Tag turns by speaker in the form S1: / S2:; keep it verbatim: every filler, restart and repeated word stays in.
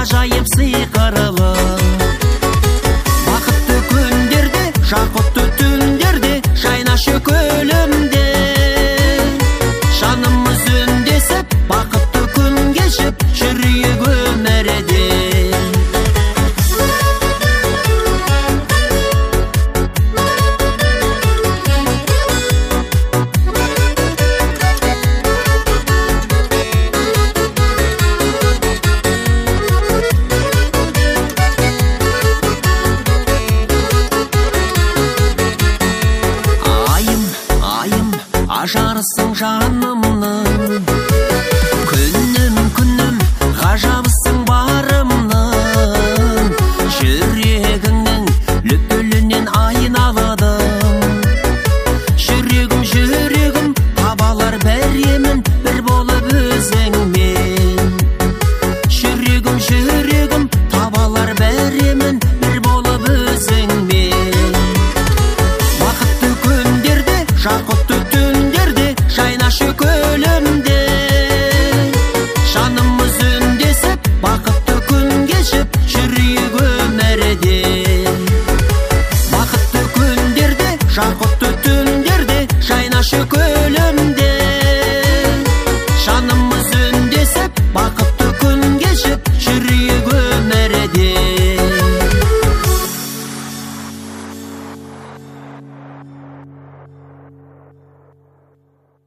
S1: ажайып сыйқырлы. Бақытты күндерде, жақұтты түндерде, жайнашы көлімде. Жанымыз үндесіп, бақытты күн кешіп, жүрейік өмірде. Ажарысың жанымның, күнім күнім ғажабысың барымның. Жүрегіңнің лүпілінен айналадым. Жүрегім жүрегім табалар бір емін, бір болып өзіңмен. Жүрегім жүрегім